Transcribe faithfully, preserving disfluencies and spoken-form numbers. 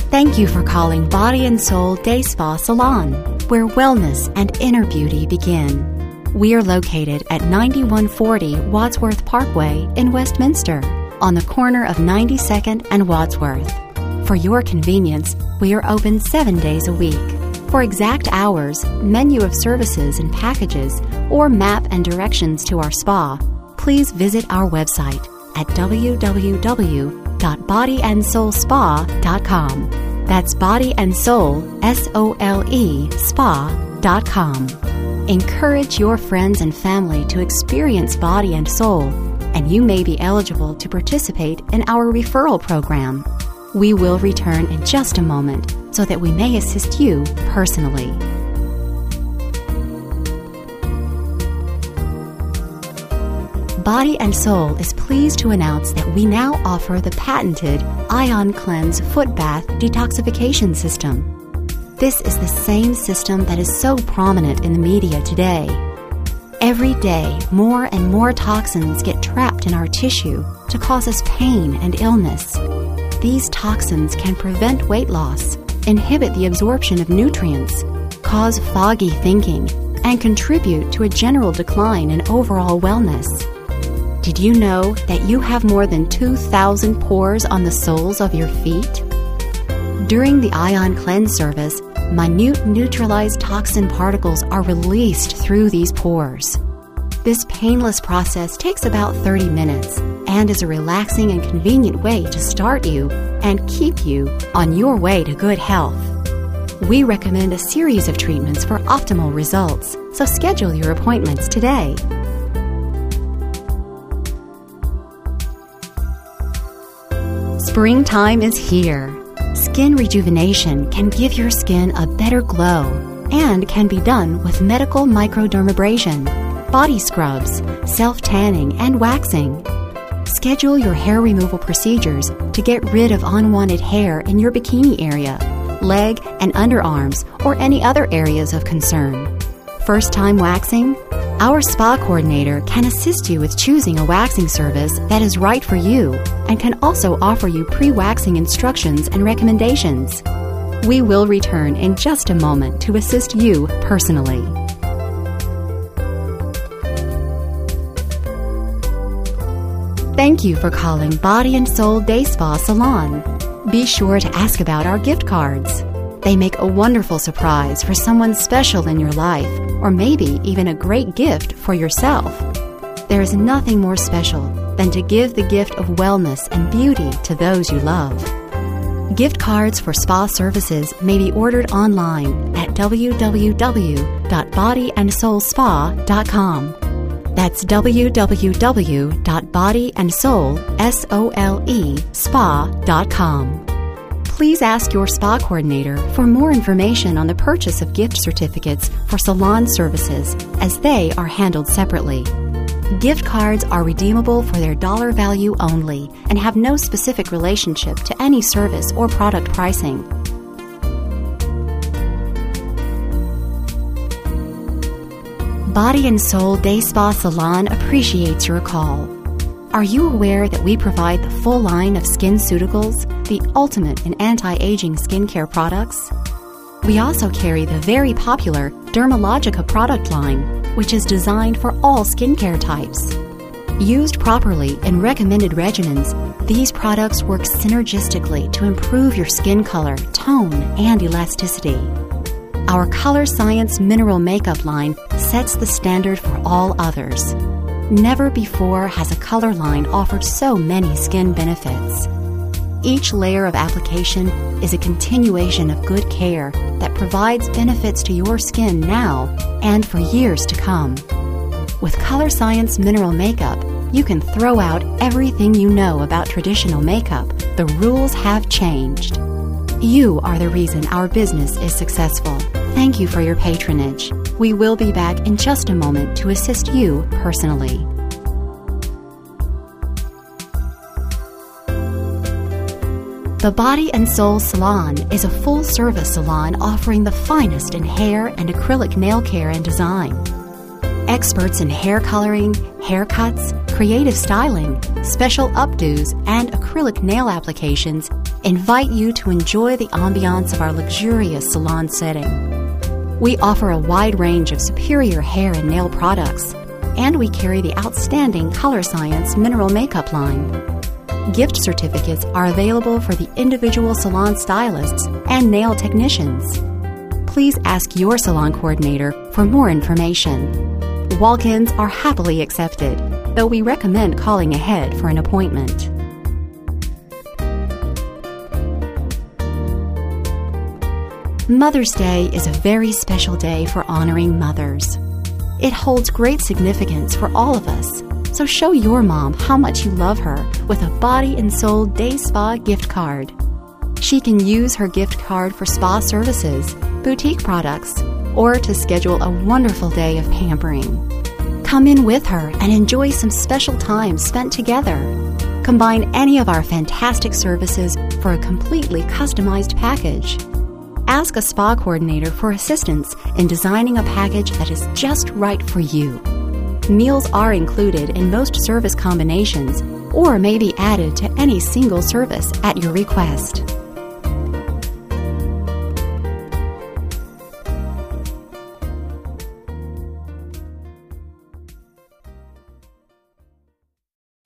Thank you for calling Body and Soul Day Spa Salon, where wellness and inner beauty begin. We are located at ninety-one forty Wadsworth Parkway in Westminster, on the corner of ninety-second and Wadsworth. For your convenience, we are open seven days a week. For exact hours, menu of services and packages, or map and directions to our spa, please visit our website at w w w dot body and soul spa dot com. That's Body and Soul, S O L E, spa dot com. Encourage your friends and family to experience Body and Soul, and you may be eligible to participate in our referral program. We will return in just a moment so that we may assist you personally. Body and Soul is pleased to announce that we now offer the patented Ion Cleanse Foot Bath Detoxification System. This is the same system that is so prominent in the media today. Every day, more and more toxins get trapped in our tissue to cause us pain and illness. These toxins can prevent weight loss, inhibit the absorption of nutrients, cause foggy thinking, and contribute to a general decline in overall wellness. Did you know that you have more than two thousand pores on the soles of your feet? During the Ion Cleanse service, minute neutralized toxin particles are released through these pores. This painless process takes about thirty minutes and is a relaxing and convenient way to start you and keep you on your way to good health. We recommend a series of treatments for optimal results, so schedule your appointments today. Springtime is here. Skin rejuvenation can give your skin a better glow and can be done with medical microdermabrasion, body scrubs, self-tanning, and waxing. Schedule your hair removal procedures to get rid of unwanted hair in your bikini area, leg and underarms, or any other areas of concern. First-time waxing? Our spa coordinator can assist you with choosing a waxing service that is right for you and can also offer you pre-waxing instructions and recommendations. We will return in just a moment to assist you personally. Thank you for calling Body and Soul Day Spa Salon. Be sure to ask about our gift cards. They make a wonderful surprise for someone special in your life, or maybe even a great gift for yourself. There is nothing more special than to give the gift of wellness and beauty to those you love. Gift cards for spa services may be ordered online at w w w dot body and soul spa dot com. That's w w w dot body and soul spa dot com. Please ask your spa coordinator for more information on the purchase of gift certificates for salon services, as they are handled separately. Gift cards are redeemable for their dollar value only and have no specific relationship to any service or product pricing. Body and Soul Day Spa Salon appreciates your call. Are you aware that we provide the full line of SkinCeuticals, the ultimate in anti-aging skincare products? We also carry the very popular Dermalogica product line, which is designed for all skincare types. Used properly in recommended regimens, these products work synergistically to improve your skin color, tone, and elasticity. Our Color Science Mineral Makeup line sets the standard for all others. Never before has a color line offered so many skin benefits. Each layer of application is a continuation of good care that provides benefits to your skin now and for years to come. With Color Science Mineral Makeup, you can throw out everything you know about traditional makeup. The rules have changed. You are the reason our business is successful. Thank you for your patronage. We will be back in just a moment to assist you personally. The Body and Soul Salon is a full-service salon offering the finest in hair and acrylic nail care and design. Experts in hair coloring, haircuts, creative styling, special updos, and acrylic nail applications invite you to enjoy the ambiance of our luxurious salon setting. We offer a wide range of superior hair and nail products, and we carry the outstanding Color Science mineral makeup line. Gift certificates are available for the individual salon stylists and nail technicians. Please ask your salon coordinator for more information. Walk-ins are happily accepted, though we recommend calling ahead for an appointment. Mother's Day is a very special day for honoring mothers. It holds great significance for all of us, so show your mom how much you love her with a Body and Soul Day Spa gift card. She can use her gift card for spa services, boutique products, or to schedule a wonderful day of pampering. Come in with her and enjoy some special time spent together. Combine any of our fantastic services for a completely customized package. Ask a spa coordinator for assistance in designing a package that is just right for you. Meals are included in most service combinations or may be added to any single service at your request.